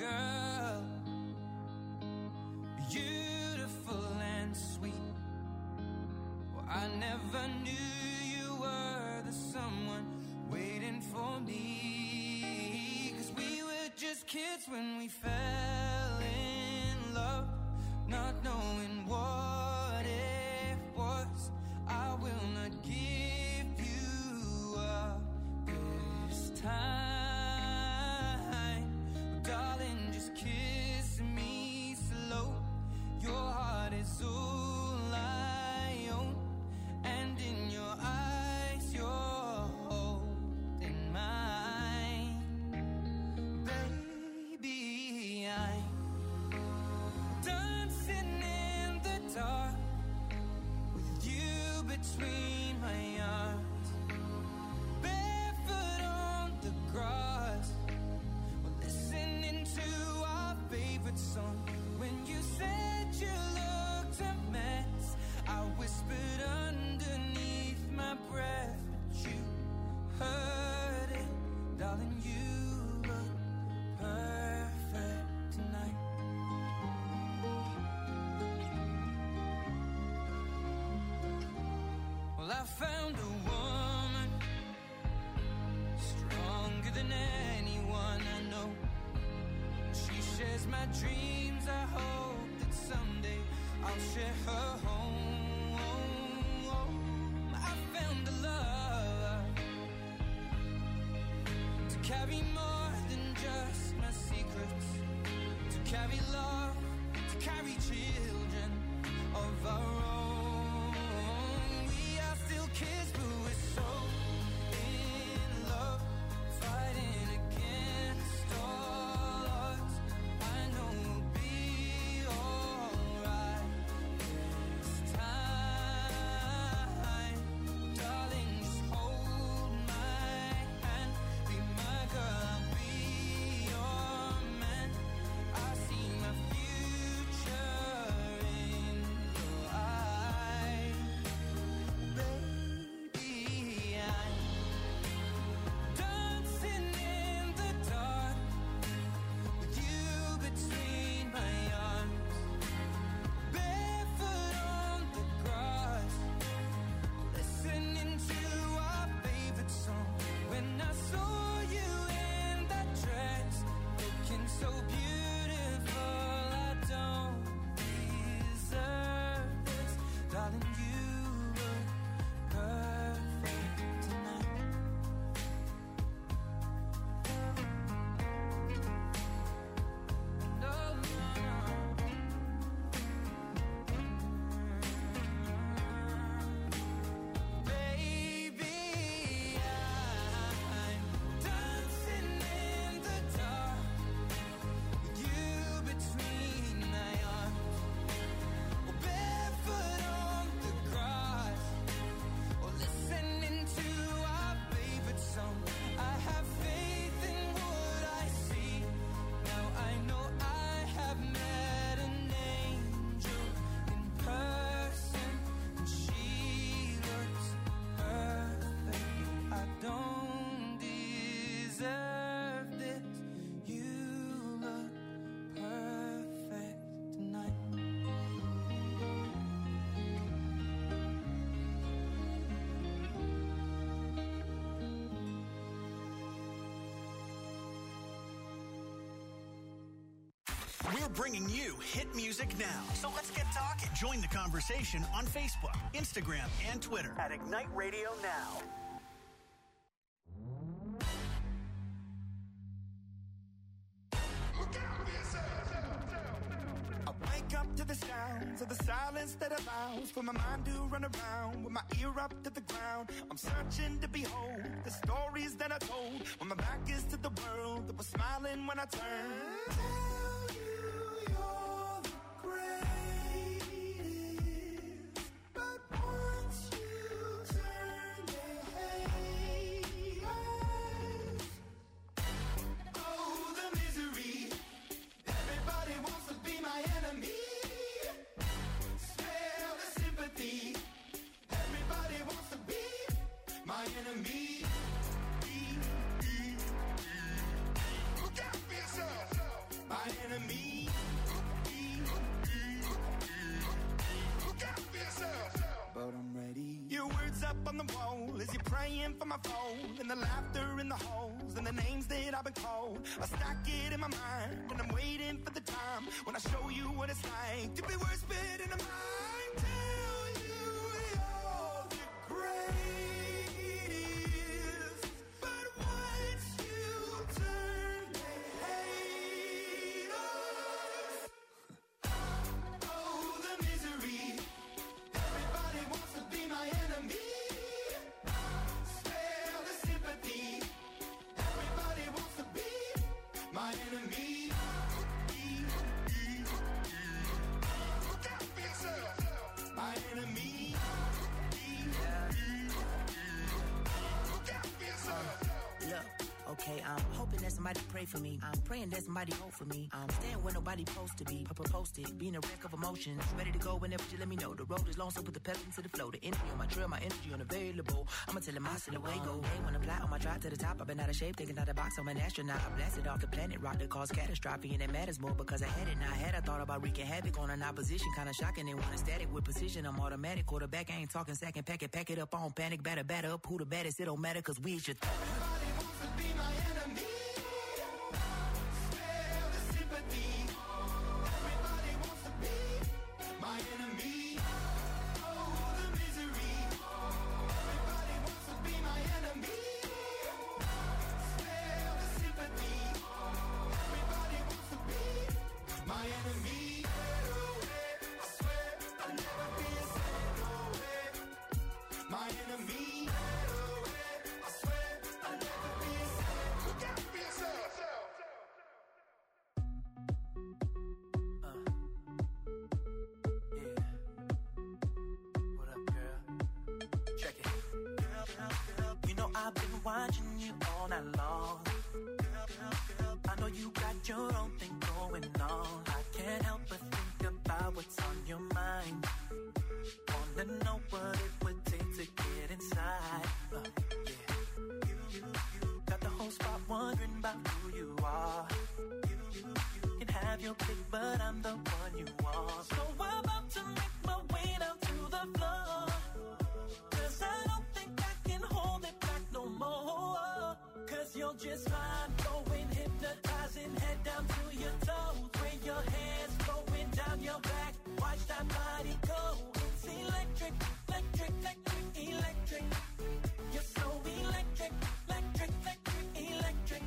girl, beautiful and sweet. Well, I never knew you were the someone waiting for me. 'Cause we were just kids when we fell in love, not knowing what it was. I will not give you up this time, darling, just kiss me slow. Your heart is all I own, and in your eyes you're holding mine. Baby, I'm dancing in the dark with you between my arms, barefoot on the grass. We're listening to our favorite song. When you said you looked a mess, I whispered underneath my breath, but you heard it, darling. You look perfect tonight. Well, I found a woman stronger than anyone I know. She shares my dreams. I hope that someday I'll share her home. I found a love to carry more than just my secrets, to carry love, to carry children of our own. We are still kids, but we're so in love, fighting against all odds. I know we'll be alright this time, darling. Just hold my hand, be my girl, I'll be your man. I see my future in your eyes, baby. I'm dancing in the dark with you between my arms, barefoot on the grass, listening to our favorite song. When I saw you in that dress, looking so beautiful, I don't deserve this, darling. You look perfect tonight. No, no, no. Baby, I'm dancing in the dark with you between my arms, or barefoot on the grass, or listening to our favorite song. I have faith in what I see. Now I know I have met an angel in person, and she looks perfect. I don't deserve this. You look perfect tonight. We're bringing you hit music now. So let's get talking. Join the conversation on Facebook, Instagram, and Twitter at Ignite Radio Now. I wake up to the sounds of the silence that allows for my mind to run around with my ear up to the ground. I'm searching to behold the stories that I told when my back is to the world that was smiling when I turned. Tell you you're the greatest, but once you turn, they hate us. Oh, the misery. Everybody wants to be my enemy. Spare the sympathy. Everybody wants to be my enemy. Look out for yourself. My on the wall as you're praying for my phone, and the laughter in the halls and the names that I've been called. I stack it in my mind and I'm waiting for the time when I show you what it's like to be worse fit in a mind. Tell you you're the greatest, but once you turn, they hate us. Oh, the misery. Everybody wants to be my enemy. Spare the sympathy. Everybody wants to be my enemy. Look out for yourself. My enemy. Look out for yourself. Look, okay, I'm hoping that somebody pray for me. I'm praying that somebody hope for me. I'm staying where nobody supposed to be. Papa posted, being a wreck of emotions. Ready to go whenever you let me know. The road is long, so put the pep into the flow. The energy on my trail, my energy unavailable. I'ma tell him I still away go. Hey, when I fly on my drive to the top, I've been out of shape, thinking out the box. I'm an astronaut. I blasted off the planet, rock that caused catastrophe, and it matters more because I had it. Now I had, I thought about wreaking havoc on an opposition, kind of shocking. They want static with precision. I'm automatic. Quarterback, I ain't talking second pack it up on panic. Batter up. Who the baddest? It don't matter because we should. Everybody wants to be my enemy. Spare the sympathy. Everybody wants to be my enemy. Oh, the misery. Everybody wants to be my enemy. Spare the sympathy. Everybody wants to be my enemy. I swear I'll never be a my enemy. I swear I'll never be a look out for yourself. Yeah. What up, girl? Check it. You know I've been watching you all night long. I know you got your own thing going on. I can't help but think about what's on your mind. Wanna know what it would take to get inside. You got the whole spot wondering about who you are. You can have your pick, but I'm the one you want. So I'm about to make my way down to the floor, 'cause I don't think I can hold it back no more. 'Cause you're just fine, going hypnotizing, head down to your toes. Bring your hands going down your back, watch that body go. It's electric, electric, electric, electric. You're so electric, electric, electric, electric.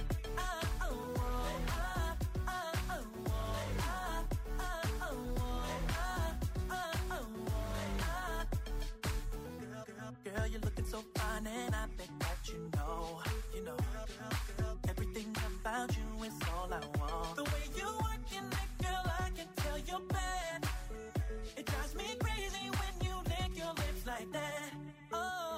Girl, you're looking so fine, and I bet that you know, everything about you is all I want. The way you working it, girl, I can tell you're bad. It drives me crazy when you lick your lips like that. Oh,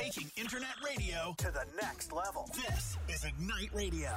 taking internet radio to the next level. This is Ignite Radio.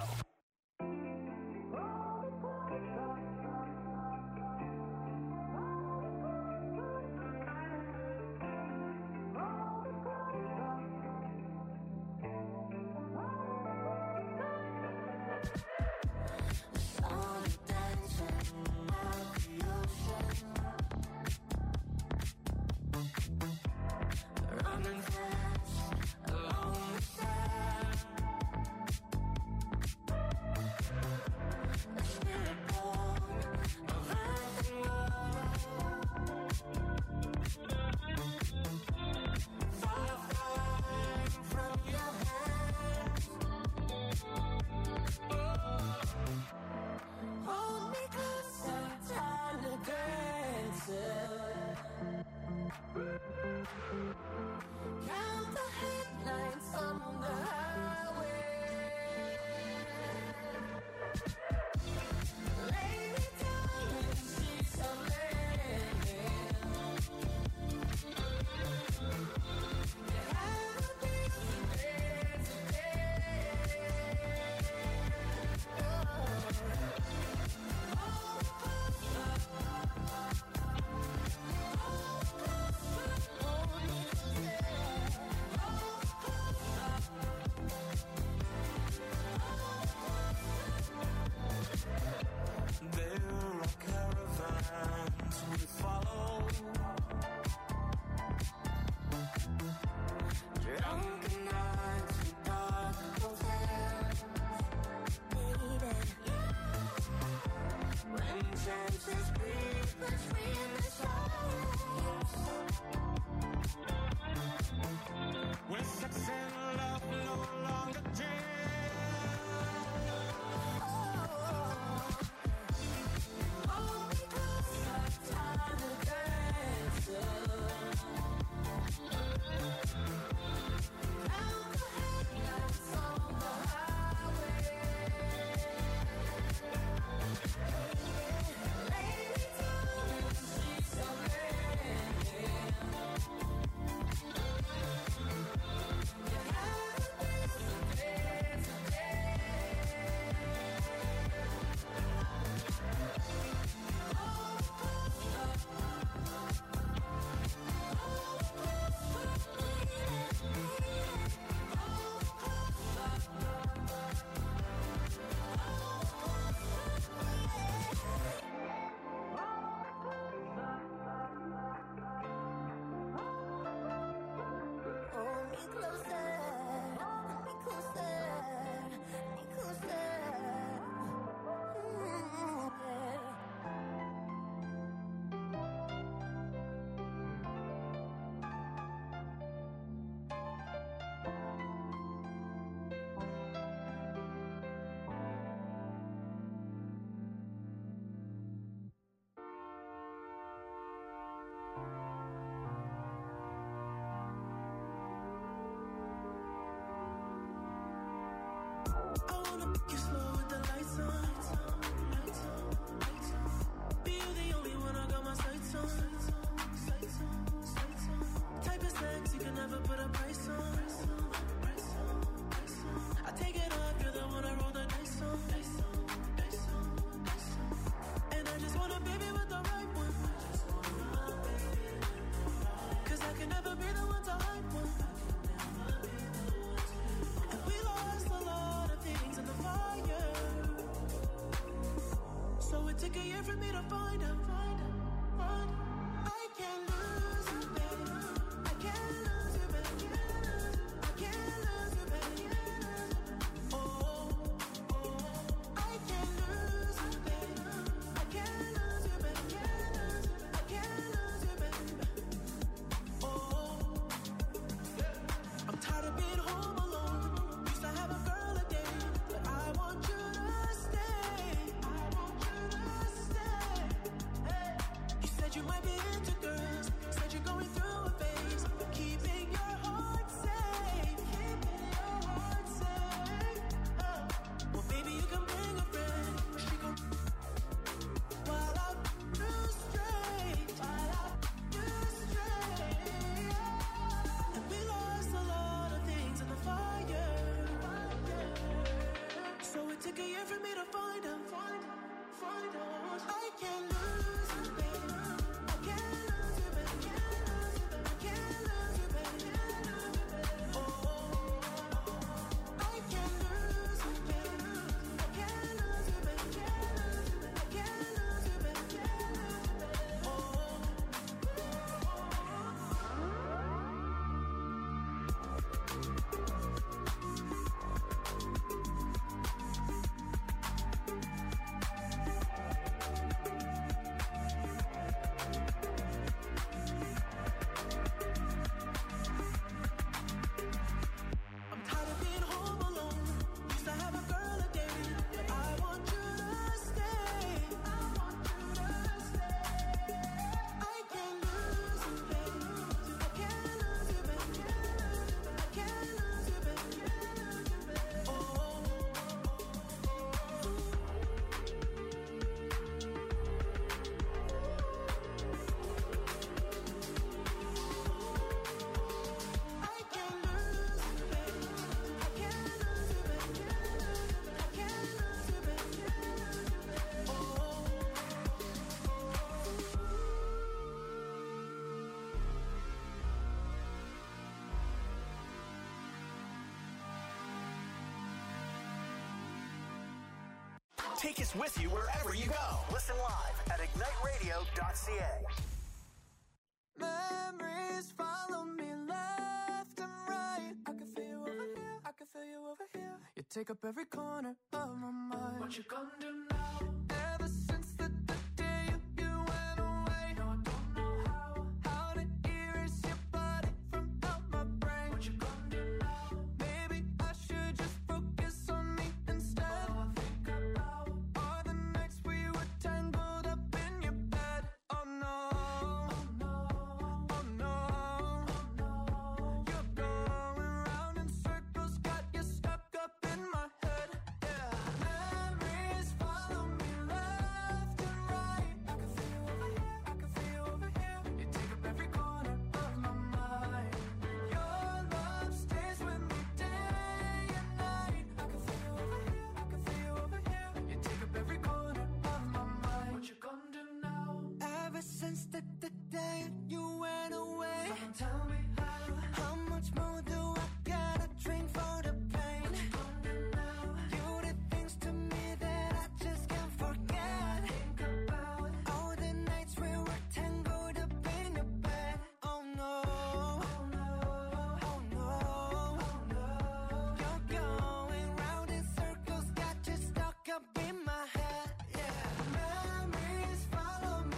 Stay. Take a year for me to find out. I can't lose you, baby. I can't lose you, baby. I can't lose you, baby. Oh, I can't lose you, baby. I can't lose you, baby. I can't lose you, baby. Take us with you wherever you go. Listen live at igniteradio.ca. Memories follow me left and right. I can feel you over here, I can feel you over here. You take up every corner of my mind. What you gonna do now? Ever since the day you went away, no, I don't know how to erase your body from out my brain. What you gonna do now? Maybe I should just focus on me instead. All I think about are the nights we were tangled up in your bed. Oh no, oh no, oh no, oh no. You're going round in circles, got you stuck up in my head. Yeah, memories follow me left and right. I can feel you over here, I can feel you over here. You take up every corner of my mind. Your love stays with me day and night. I can feel you over here, I can feel you over here. You take up every corner of my mind. What you gonna do now? Ever since the day you went away, someone tell me how much more do I gotta drink for the pain? What you gonna do now? You did things to me that I just can't forget. Think about all the nights we were tangled up in your bed. Oh no, oh no, oh no, oh no. You're going round in circles, got you stuck up in my head. Yeah, memories follow me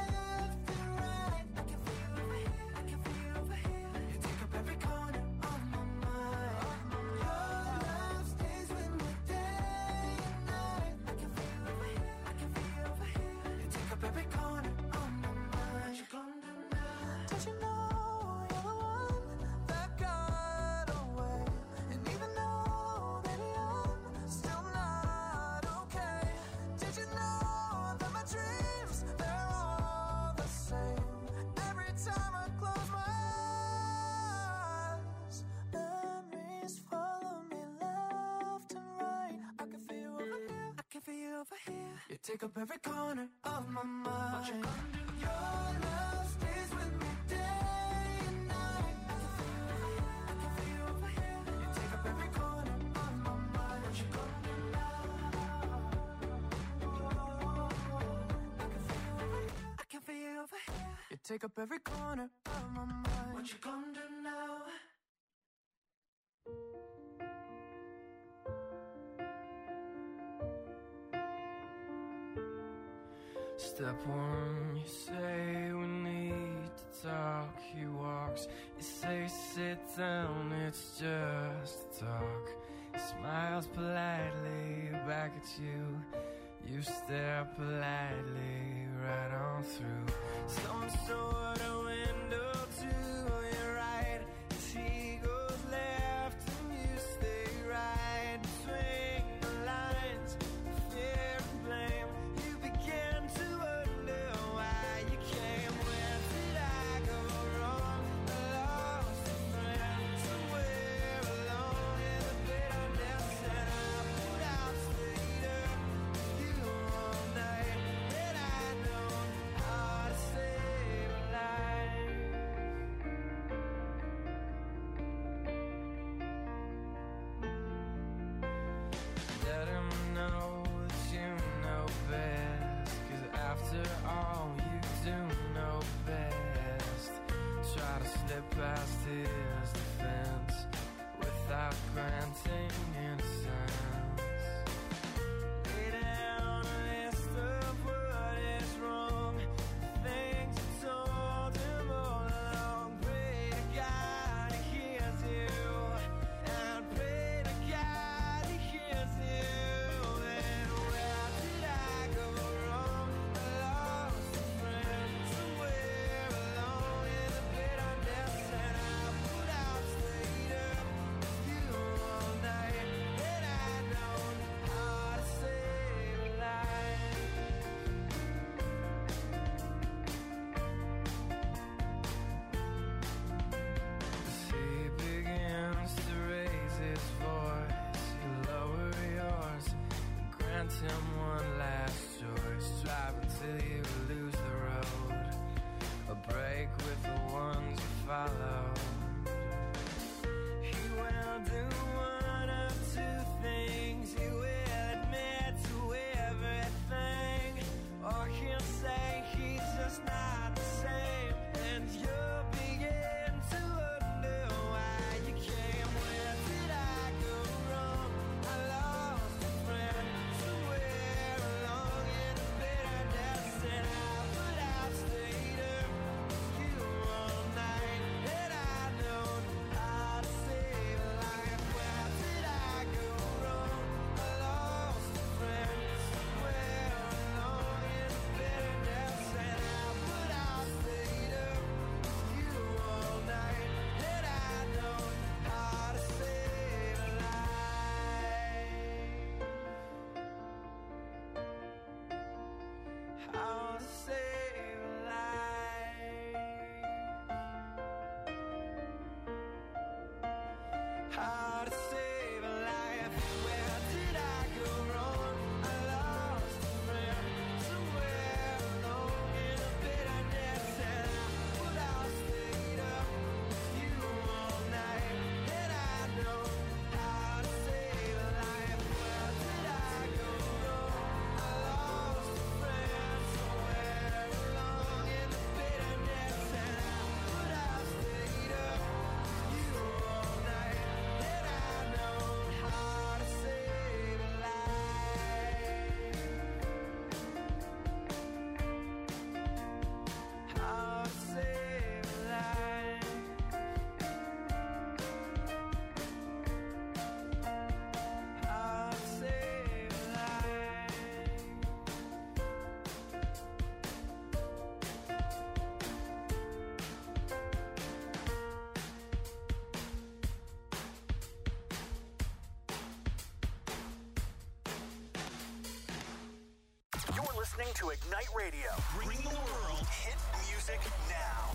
left and right. I can feel you over here, I can feel you over here. You take up every corner of my mind. Your love stays with me day and night. I can feel you over here, I can feel you over here. You take up every corner of my mind. What you gonna do now? Did you know you're the one that got away? And even though, baby, I'm still not okay. Did you know that my dreams, they're all the same? Every time I close my eyes, memories follow me left and right. I can feel you over here, I can feel you over here. You take up every corner of my mind. What you gonna do? Your love stays with me day and night. I can feel you over here, I can feel you over here. You take up every corner of my mind. What you gonna do now? I can feel you over here. You take up every corner of my mind. What you gonna do now? Step one, you say we need to talk. He walks, you say sit down, it's just talk. He smiles politely back at you. You stare politely right on through some sort of window to your right. As he goes left and you stay right between the lines of fear and blame. You begin to wonder why you came. Where did I go wrong? I lost a friend somewhere alone in the bitterness, and I put out stay. grant him one last choice. Drive until you lose the road, a break with the ones you follow. He will do one of two things. He will admit to everything, or he'll say he's just not the same, and you'll begin to wonder why you came. Where did I go wrong? I lost a friend somewhere along in the bitterness, and I would have stayed up with you all night had I known how to save a life. Where did I go wrong? I lost a friend somewhere along in the bitterness, and I would have stayed up with you all night had I known how to save a life. How to save a life. How to save a life. Where did I go wrong? I lost a friend somewhere alone in the bitterness, and I would have stayed up with you all night had I known how to save a life. Where did I go wrong? I lost a friend somewhere along in the bitterness, and I would have stayed up with you all night had I known how to save a life. How to save a life. How to save a life. You're listening to Ignite Radio, bringing the world hit music now.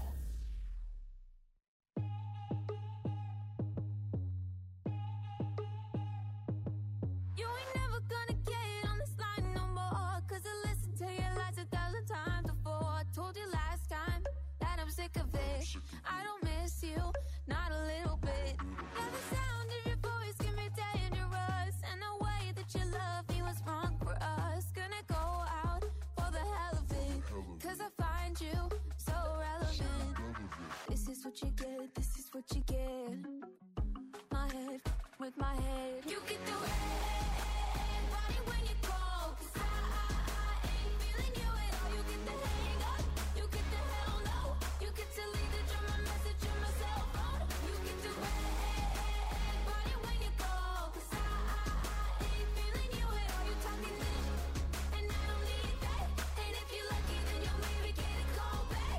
You ain't never gonna get on this line no more, 'cause I listened to your lies 1,000 times before. I told you last time that I'm sick of it. I don't miss you, not a little bit. Yeah, the sound of your voice can be dangerous, and the way that you love me was wrong for us. Gonna go out for the hell of it, 'cause I find you so relevant. This is what you get, this is what you get. My head with my head. You get the red body when you call, 'cause I ain't feeling you at all. You get the hang up, you get the hell no. You get to leave the drum, my message on my cell phone. You get the red body when you call, 'cause I ain't feeling you at all. You talking this, and I don't need that. And if you're lucky, then you'll maybe get a call back.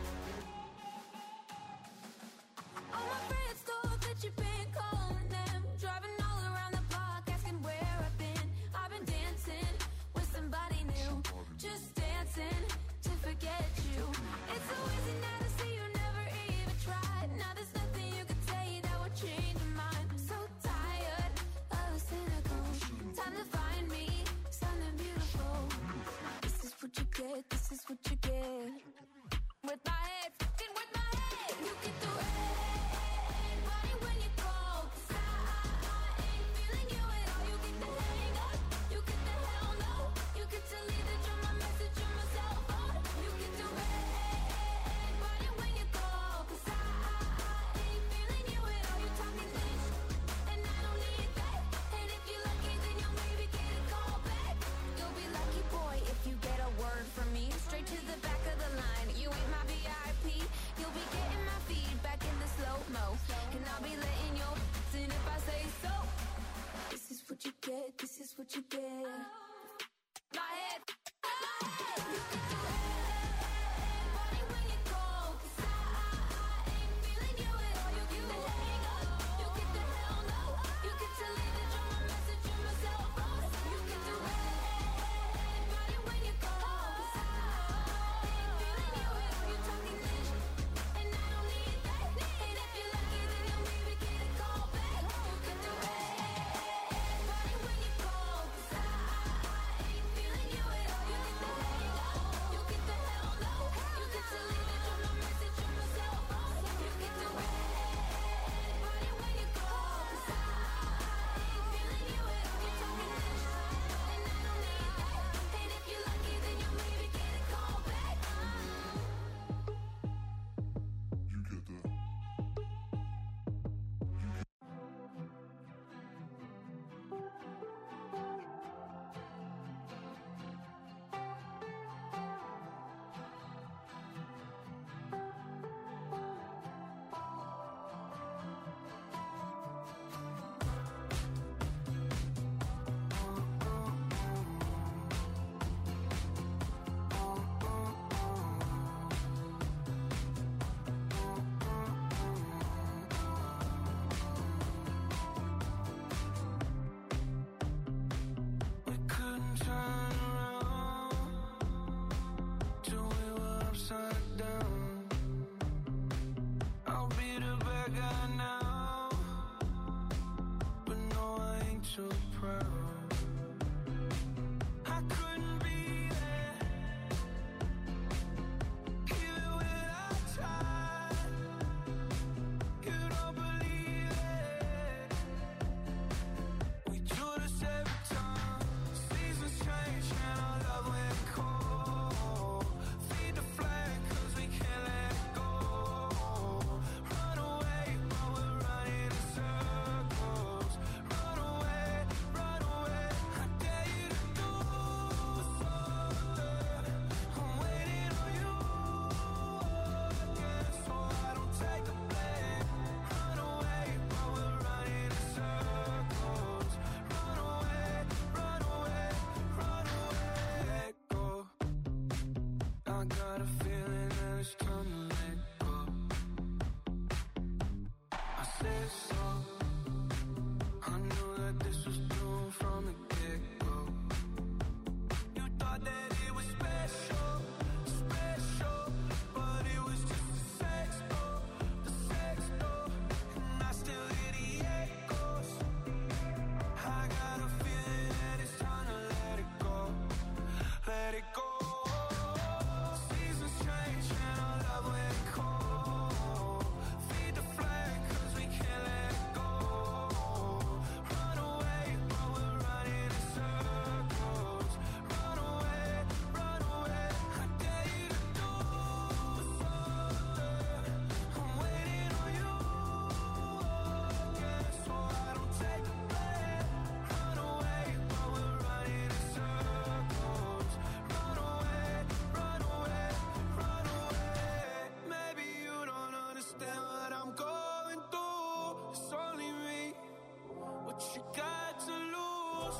All my friends thought that you've been calling them, driving all around the block, asking where I've been. I've been dancing with somebody new, just dancing to forget you. It's so easy now to see you never even tried. Now there's nothing you could say that would change your mind. I'm so tired of the cynical. Time to find me something beautiful. This is what you get, this is what you get. With my head, fucking with my head. You get the red body when you call, 'cause I ain't feeling you at all. You get the hang up, you get the hell no. You get to leave the drum, my message on my cell phone. You get the red body when you call, 'cause I ain't feeling you at all. You talking this, and I don't need that. And if you're lucky, then you'll maybe get a call back. You'll be lucky, boy, if you get a word from me. Straight to the back of the line. You ain't my VIP. You'll be getting my feedback in the slow-mo, and I'll be letting you in if I say so. This is what you get, this is what you get. My head, my head. You get the red body when you call, 'cause I ain't feeling you at all. You get the hang up, you get the hell no. You get to leave the drum, my message on my cell phone. You get the red body when you call, 'cause I ain't feeling you at all. You talking this, and I don't need that. And if you're lucky, then you'll maybe get a call back. You get the red body when you call, 'cause I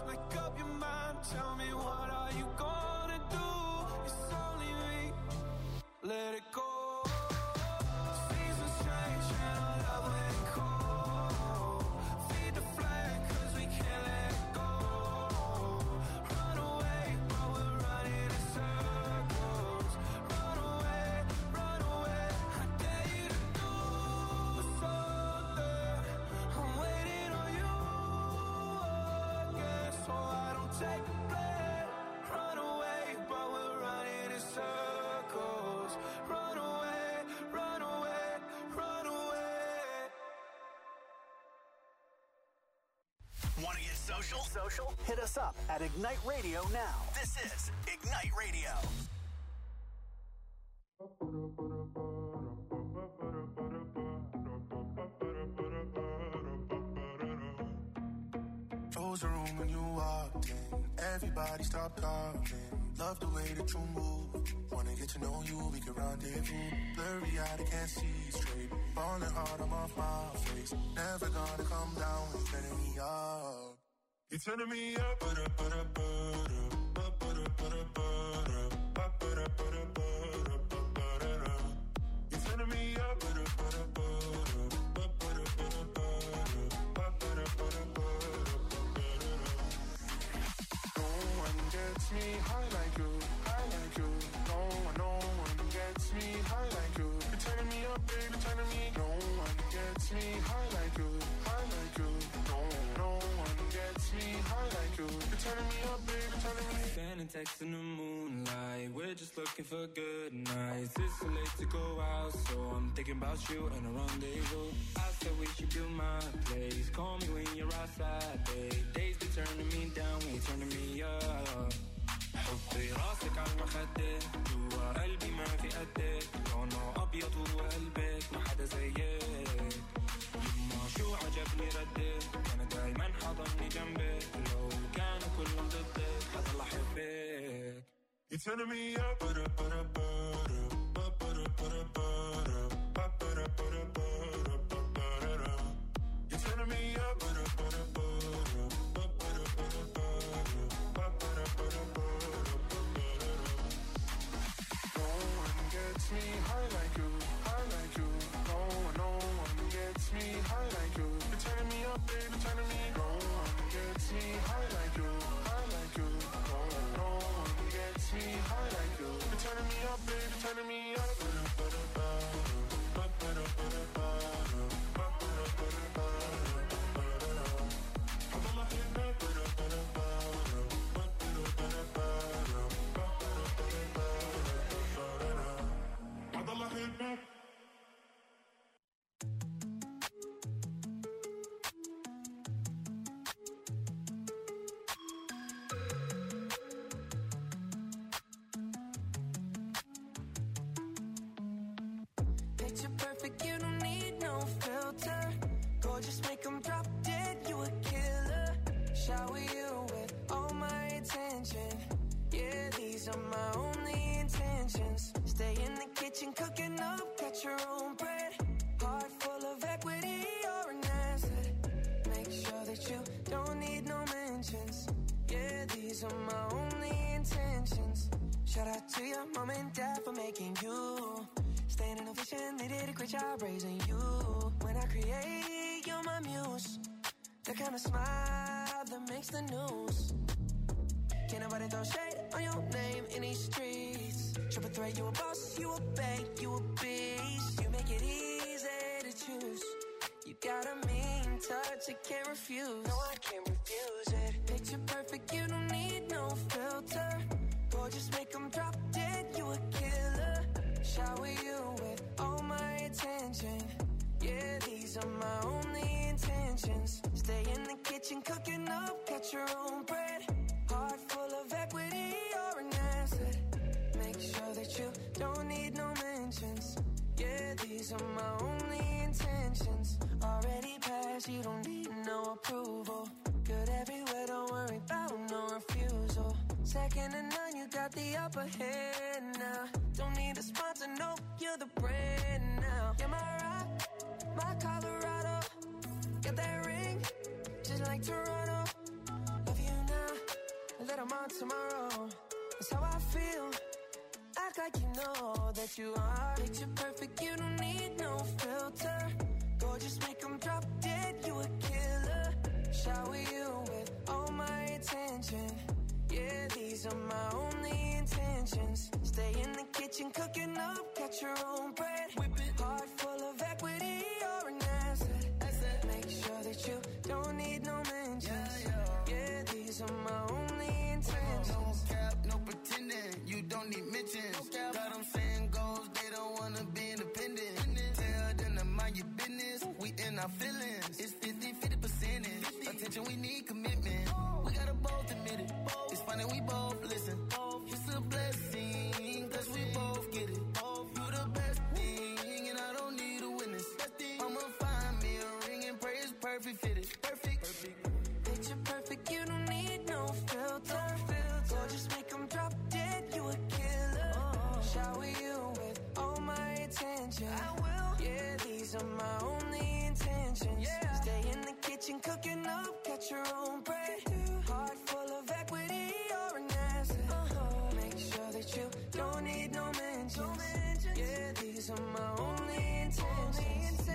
Make up your mind, tell me what are you gonna do? It's only me, let it go. Seasons change and our love let it go. Feed the flame cause we can't let it go. Run away, but we're running in circles. Run away, I dare you to do something. I'm waiting on you again, so I don't take the blame. Run away, but we're running in circles. Run away, run away, run away. Want to get social? Hit us up at Ignite Radio now. This is Ignite Radio. Froze the room when you walked in. Everybody stopped talking. Love the way that you move. Wanna get to know you, we can rendezvous. Blurry eyed, I can't see straight. Falling hard, I'm off my face. Never gonna come down when you're turning me up. You're turning me up, you're turning me up, no one gets me high like you, high like you. No one gets me high like you. You're turning me up, baby, turning me. No one gets me high like you, high like you. No one gets me high like you. You're turning me up, baby, turning me. Sending texts in the moonlight. We're just looking for good nights. It's too late to go out, so I'm thinking about you and a rendezvous. I said we should do my place. Call me when you're outside, babe. Days be turning me down, when you're turning me up. حطي راسك على المخدة جوا قلبي ما في قدك لونه أبيض وقلبك ما حدا زيك يما شو عجبني ردك أنا دايما حضني جنبك لو كانوا كلهم ضدك حضل أحبك. You're turning me up, you're turning me up, no one gets me high like you, high like you. No one gets me high like you. You're turning me up, baby, turning me. No one gets me high like you, high like you. No one gets me high like you. You're turning me up, baby, turning me up. Picture perfect, you don't need no filter. Gorgeous, make them drop dead, you a killer. Shower you with all my attention. Yeah, these are my only intentions. Stay in the kitchen, cooking up, cut your own bread. Heart full of equity, you're an asset. Make sure that you don't need no mentions. Yeah, these are my only intentions. Shout out to your mom and dad for making you. Staying in a vision, they did a great job raising you. When I create, you're my muse. The kind of smile that makes the news. Can't nobody throw shade on your name in these streets. Triple threat, you a boss, you a bank, you a beast. You make it easy to choose. You got a mean touch, I can't refuse. No, I can't refuse it. Picture perfect, you don't need no filter. Gorgeous, make them drop dead, you a killer. Shower you with all my attention. Yeah, these are my only intentions. Stay in the kitchen, cooking up, cut your own bread. Heart full of equity, you're an asset. Make sure that you don't need no mentions. Yeah, these are my only intentions. Already passed, you don't need no approval. Good everywhere, don't worry about no refusal. Second to none, you got the upper hand now. Don't need a sponsor, no, you're the brand now. You're my rock, my Colorado. Got that ring, just like Toronto. Love you now. that I'm on tomorrow. That's how I feel. Act like you know that you are. Picture perfect, you don't need no filter. Gorgeous, make them drop dead, you a killer. Shower you with all my attention. Yeah, these are my only intentions. Stay in the kitchen, cooking up, catch your own bread. Whip it, heart full of equity, you're an asset. Make sure that you don't need no mentions. Yeah, these are my only intentions. No cap, no pretending, you don't need mentions. Got them saying goals, they don't wanna be independent. Tell them to mind your business, we in our feelings. It's 50 percentage. Attention, we need commitment. We gotta both admit it. It's funny, we both listen. It's a blessing, cause we both get it. You the best thing, and I don't need a witness. I'ma find me a ring and pray it's perfect fitted. Perfect. Picture perfect, you don't need no filter. Gorgeous, make them drop dead, you a killer. Shower you with all my attention. I will. Yeah, these are my only intentions. Stay in the kitchen, cooking up, catch your own bread. Heart full of equity, you're an asset. Make sure that you don't need no mentions. Yeah, these are my only intentions.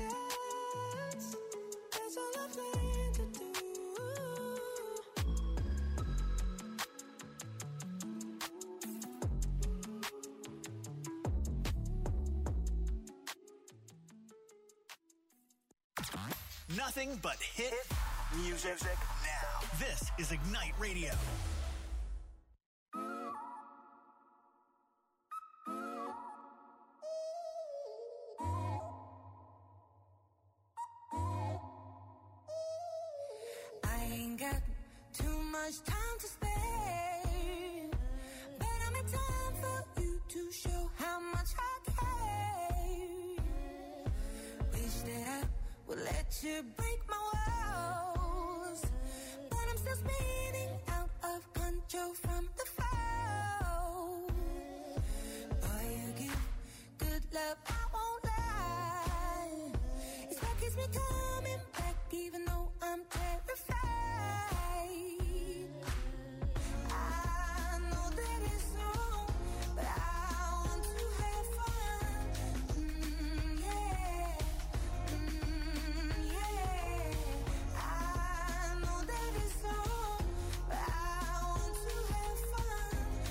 That's all I plan to do. Nothing but hit music now. This is Ignite Radio. I ain't got too much time to spare, but I make time for you to show how much I care. Wish that I would let you break my walls, but I'm still spinning out of control from the fall. Boy, you give good love, I won't lie. It's what keeps me coming back, even though I'm terrified. I know that it's wrong, but I want to have fun. Yeah. I know that it's wrong, but I want to have fun.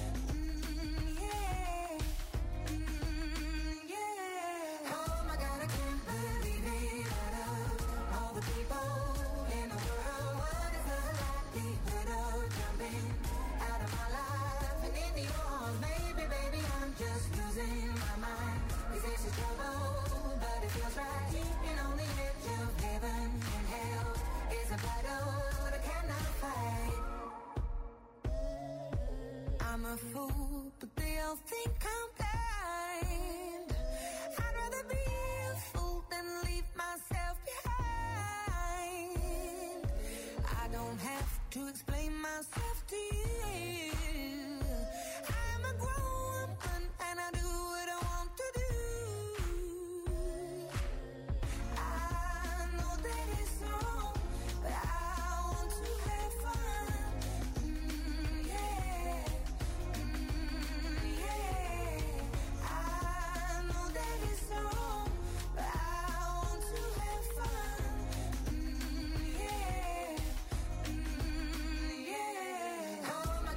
Yeah. Oh my God, I can't believe it. Out of all the people in the world, what is the likelihood of jumping out of my life and into yours? Maybe, baby, I'm just losing my mind. This is trouble, but it feels right. Keeping on the edge of heaven and hell is a battle that I cannot fight. I'm a fool, but they all think I'm blind. I'd rather be a fool than leave myself behind. I don't have to explain myself to you. I'm a grown woman and I do what I want to do. I know that it's wrong, but I want to have fun. Yeah. I know that it's wrong, but I want to have fun. Yeah. Oh my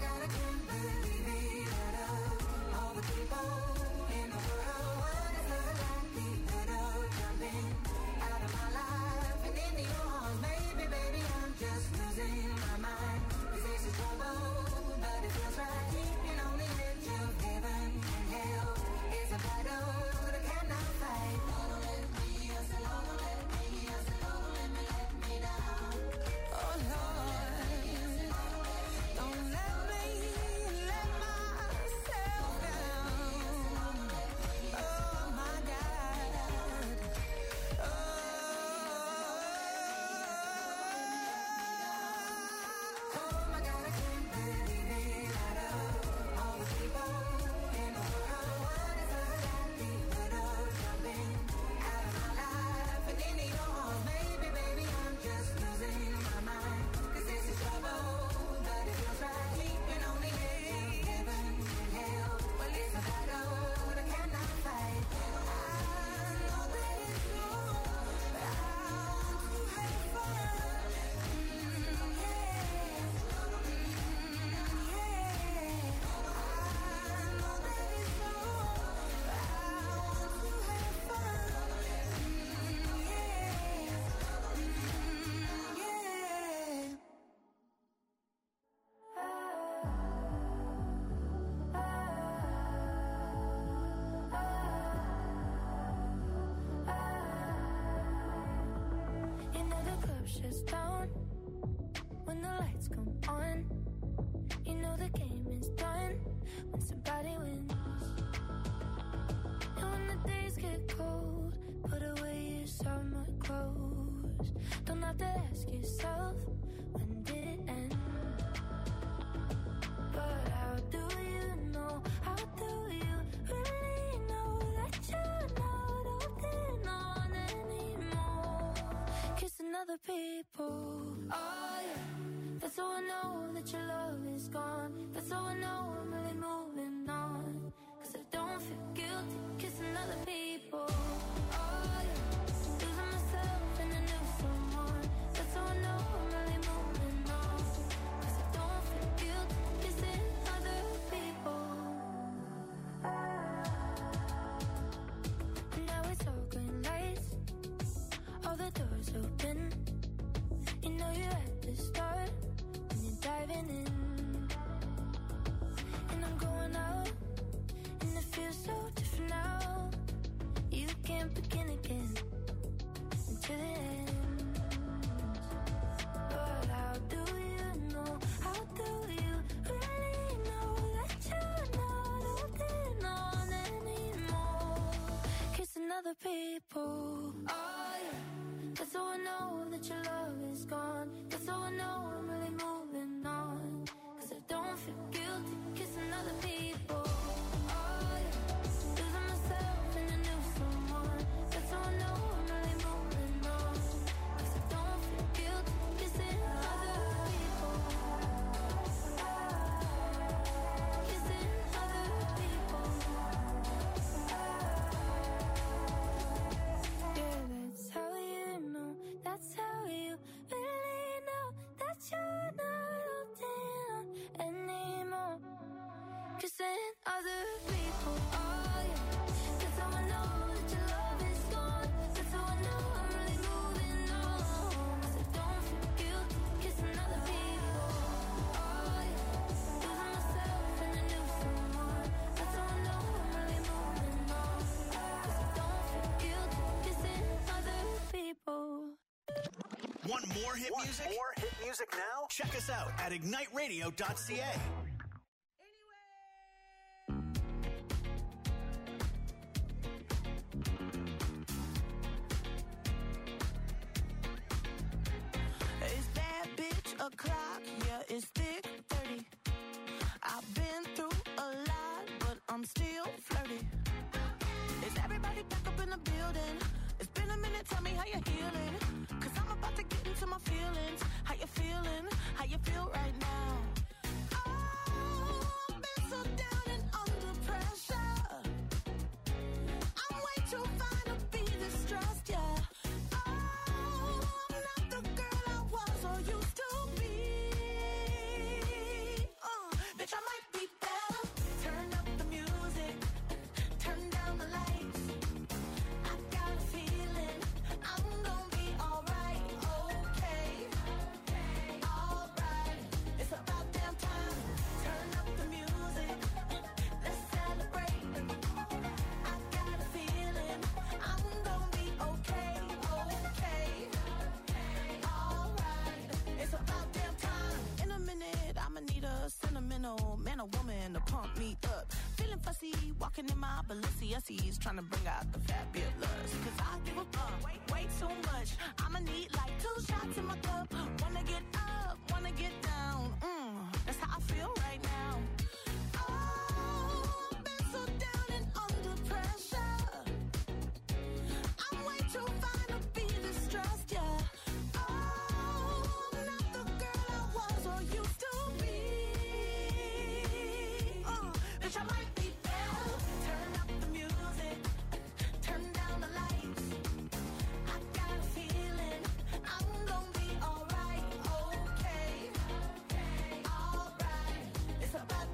us down when the lights come on. You know the game is done when somebody wins. And when the days get cold, put away your summer clothes. Don't have to ask yourself, when did it end? But how do you know? How do you really know that you're not holding on anymore? Kissing other people. Oh yeah, that's how I know that your love is gone. That's how I know I'm really moving on. 'Cause I don't feel guilty kissing other people. Oh yeah, losing myself in a new someone. That's how I know I'm really moving on. 'Cause I don't feel guilty kissing other people. Now it's all green lights, all the doors open. You know you're at the start when you're diving in. And I'm going out, and it feels so different now. You can't begin again until it ends. But how do you know? How do you really know that you're not holding on anymore? Kissing other people. Oh yeah, that's how I know that your love is gone. That's how I know I'm really moving on. 'Cause I don't feel guilty kissing other people. Oh yeah, losing myself in a new someone. That's how I know I'm really moving on. 'Cause I don't feel guilty kissing other people. Kissing other people. Yeah, that's how you know. That's how you really know that you're not holding on anymore. Kissing other people. Oh yeah, that's how I know that your love is gone. That's how I know I'm really moving on. 'Cause I don't feel guilty kissing other people. Oh yeah, losing myself in a new someone. That's how I know I'm really moving on. 'Cause I don't feel guilty kissing other people. Want more hit music? More hit music now? Check us out at igniteradio.ca. It's that bitch o'clock, yeah, it's thick 30. I've been through a lot, but I'm still flirty. Is everybody back up in the building? It's been a minute, tell me how you're healing. 'Cause I'm about to get into my feelings. How you feeling? How you feel right now? Oh, I've been so down and under pressure. I'm way too fine to be distressed, yeah. Oh, I'm not the girl I was or used to be. Bitch, I might be better. Turn up the music, turn down the lights. I got a feeling I'm gonna be alright, okay, alright. It's about damn time. Turn up the music, let's celebrate. I got a feeling I'm gonna be okay, alright. It's about damn time. In a minute, I'ma need a sentimental man or woman to pump me up. Feeling fussy, walking in my Balenciennes, trying to bring out the fabulous. 'Cause I give a fuck way too much. I'ma need like 2 shots in my cup. Wanna get up, wanna get down. That's how I feel right now. Oh, I've been so down and under pressure. I'm way too fine to be distressed, yeah. Oh, I'm not the girl I was or used to be. Bitch, I might be better. Turn up the music, turn down the lights. I got a feeling I'm gonna be alright, okay, alright. It's about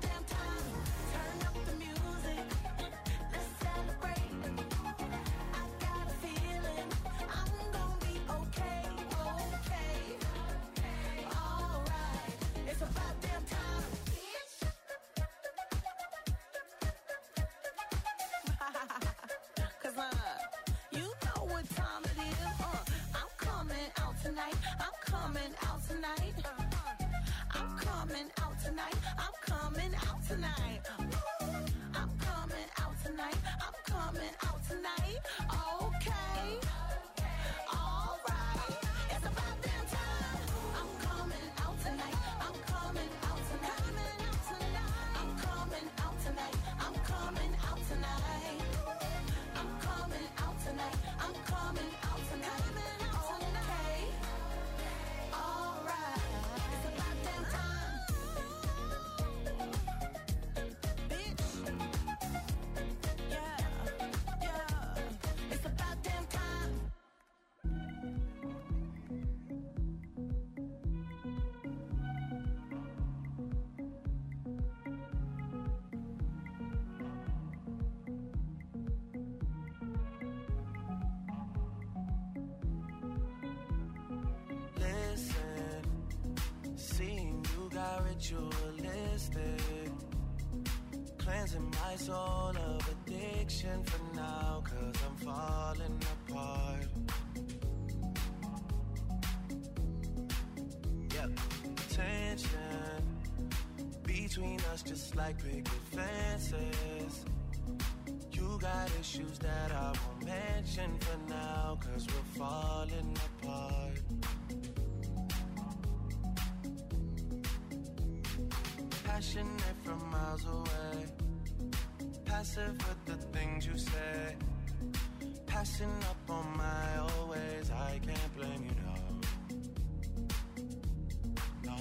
coming out tonight. I'm coming out tonight. I'm coming out tonight. I'm coming out tonight. I'm coming out tonight. Okay. All right. It's about damn time. I'm coming out tonight. I'm coming out tonight. I'm coming out tonight. I'm coming out tonight. I'm coming out tonight. I'm coming out tonight. Okay. All right. It's about damn time. Bitch. Yeah. Yeah. It's about damn time. Listen, seeing you got ritualistic, cleansing my soul of addiction for now, 'cause I'm falling apart. Yep, tension between us just like picket fences. You got issues that I won't mention for now, 'cause we're falling apart. Passionate from miles away, passive with the things you say, passing up on my always. I can't blame you, no. No.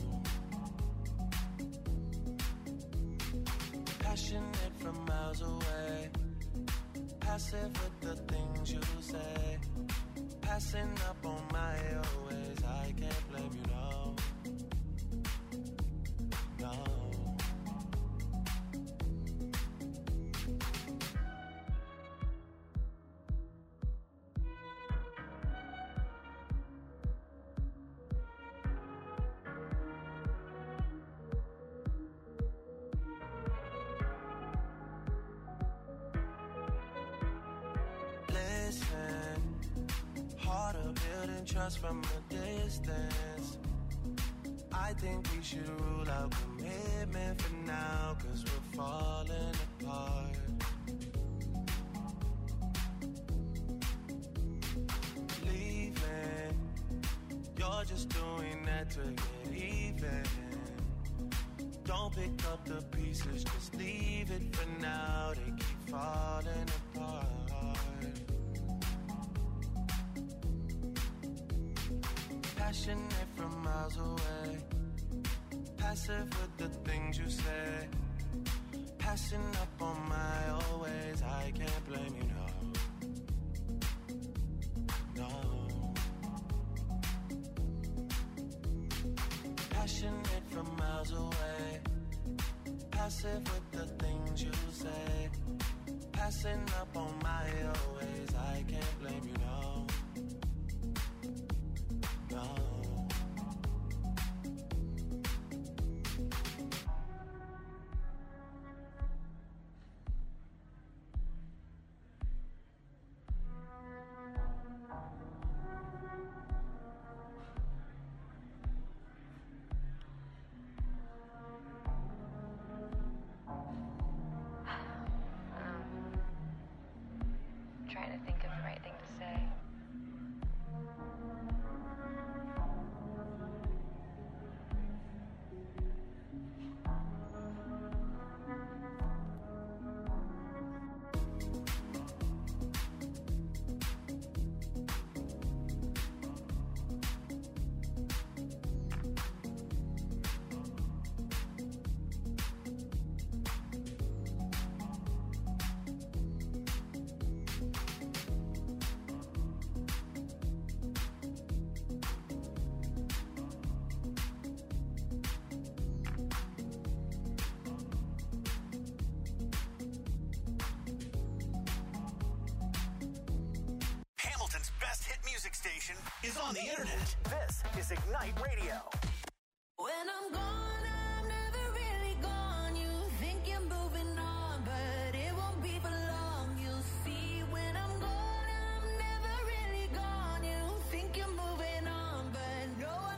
Passionate from miles away, passive with the things you say, passing up on my always. I can't blame you, no. No. Listen, harder building trust from a distance. I think we should rule out commitment for now, 'cause we're falling apart. Leaving, you're just doing that to get even. Don't pick up the pieces, just leave it for now. They keep falling apart. Passionate from miles away, passive with the things you say, passing up on my always. I can't blame you, no. No. Passionate from miles away, passive with the things you say, passing up on my always. I can't blame you, no. No. Trying to think of the right thing to say. station is on the internet. This is Ignite Radio. When I'm gone, I'm never really gone. You think you're moving on, but it won't be for long. You'll see when I'm gone, I'm never really gone. You think you're moving on, but no,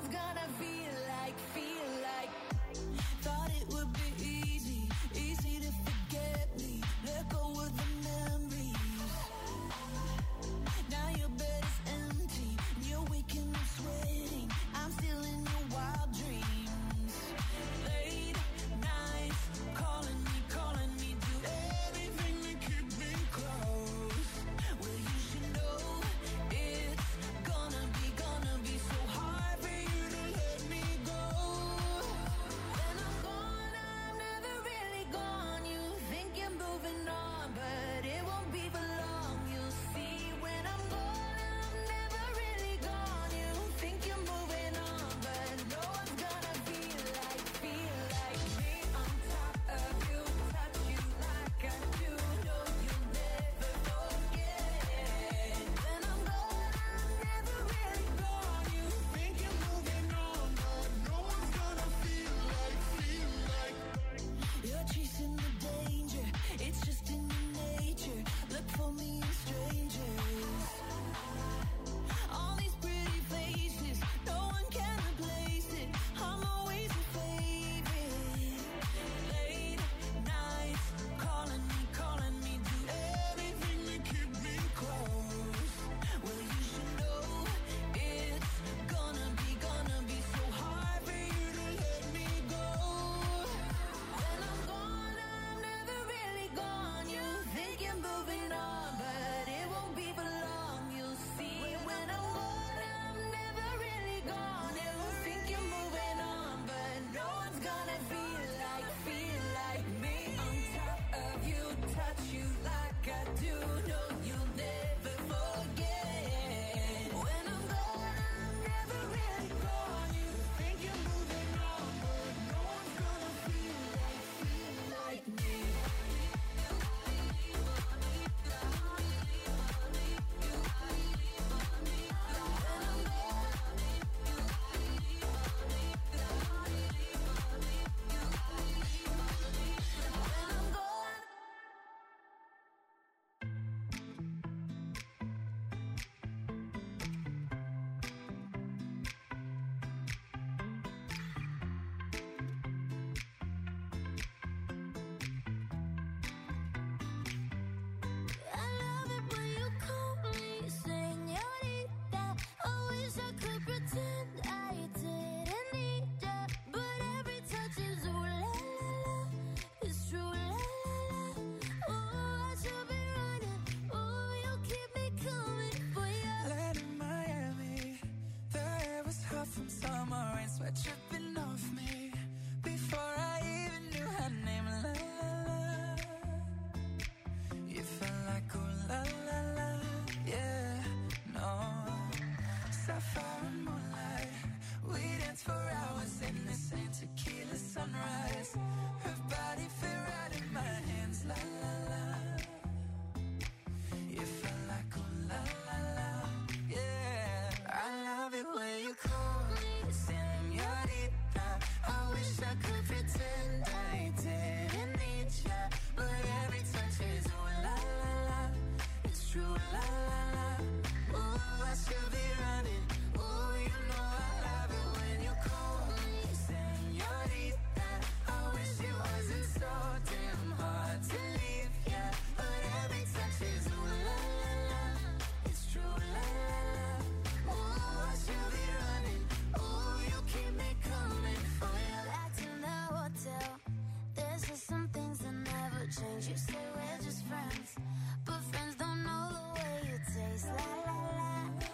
change. You say we're just friends, but friends don't know the way you taste. La la la.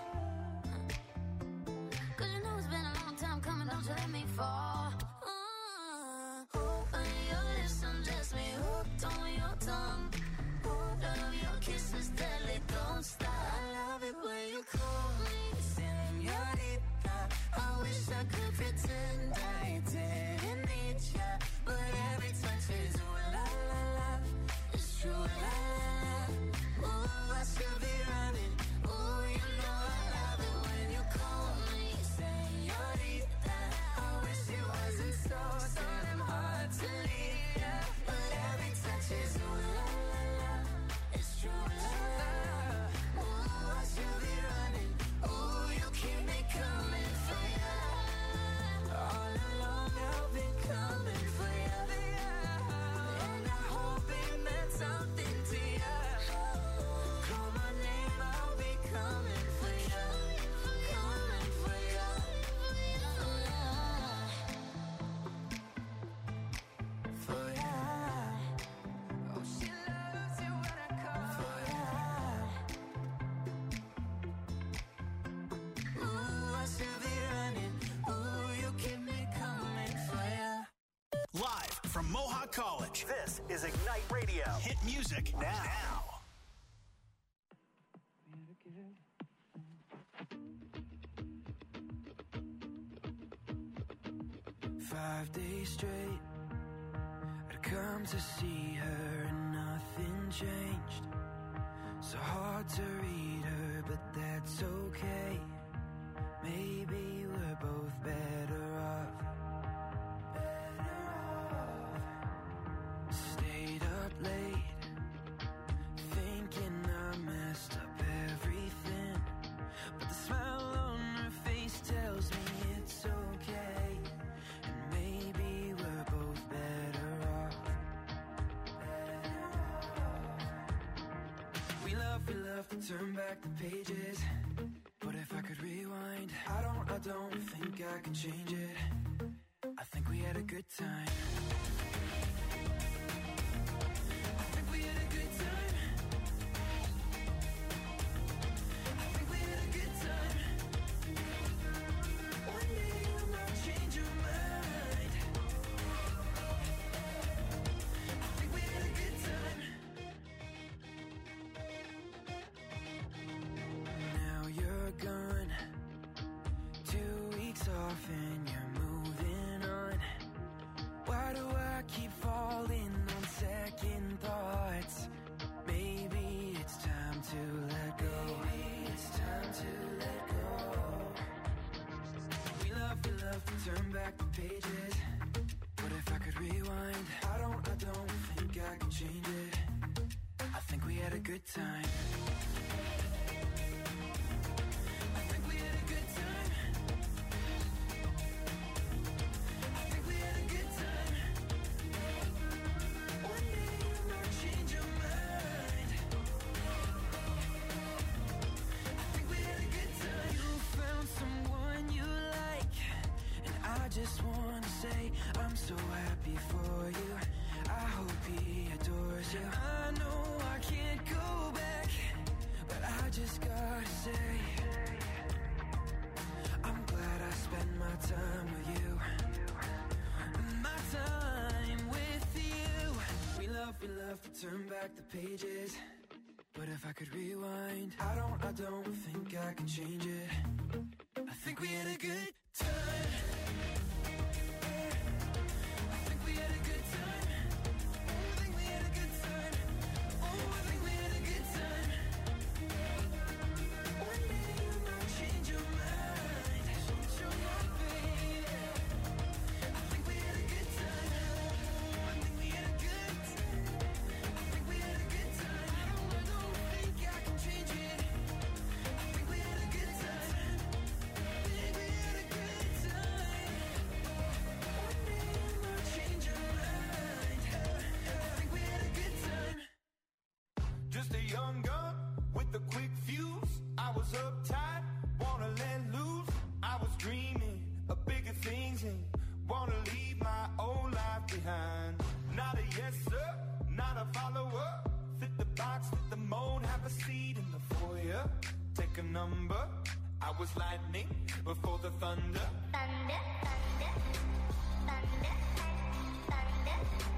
'Cause you know it's been a long time coming, don't you let me fall. Open your lips, undress me, hooked on your tongue. Love your kisses, deadly, don't stop. I love it when you call me señorita. I wish I could pretend I didn't need ya, but every touch is ooh la la la. It's true la la la. Ooh, I should be running. Ooh, you know I love it when you call me señorita. I wish it wasn't so damn hard to leave ya, but every touch is ooh la la la. It's true la la. Ooh, I should be running. Ooh, you keep me coming for ya. All along I've been coming for ya, and I hope it meant something to ya. Call my name, I'll be coming for ya, coming for ya. For ya. Oh, she loves you when I call for ya. Ooh, I should be running. Ooh, you keep me coming for ya. Live from Mohawk College, this is Ignite Radio. Hit music now. 5 days straight, I'd come to see her and nothing changed. So hard to read her, but that's okay. Maybe we're both better off. Stayed up late, thinking I messed up everything, but the smile on her face tells me it's okay. And maybe we're both better off. We love to turn back the pages, but if I could rewind, I don't think I could change it. I think we had a good time. I think we had a good time. I think we had a good time. One day you might change your mind. I think we had a good time. Now you're gone, 2 weeks off and you're moving on. Why do I keep falling on second thoughts? Maybe it's time to let go. It's time to let go. We love to turn back the pages, but if I could rewind, I don't think I could change it. I think we had a good time. I think we had a good time. I think we had a good time. One day you might change your mind. I think we had a good time. You found someone you like, and I just wanna say I'm so happy for you. I hope he adores you. I know I can't go back, but I just gotta say I'm glad I spent my time with you. My time with you. We love to turn back the pages, but if I could rewind, I don't think I can change it. I think we had a good time. I think we had a good time. I think we had a good time. Oh, I think we had a good time. One day you might change your mind. Change your mind, baby. I think we had a good time. I think we had a good time. I think we had a good time. I don't think I can change it. I think we had a good time. I think we had a good time. One day you might change your mind. I think we had a good time. Just a young gun with a quick fuse. I was uptight, wanna let loose. I was dreaming of bigger things and wanna leave my old life behind. Not a yes sir, not a number. I was lightning before the thunder. Thunder, thunder, thunder, thunder.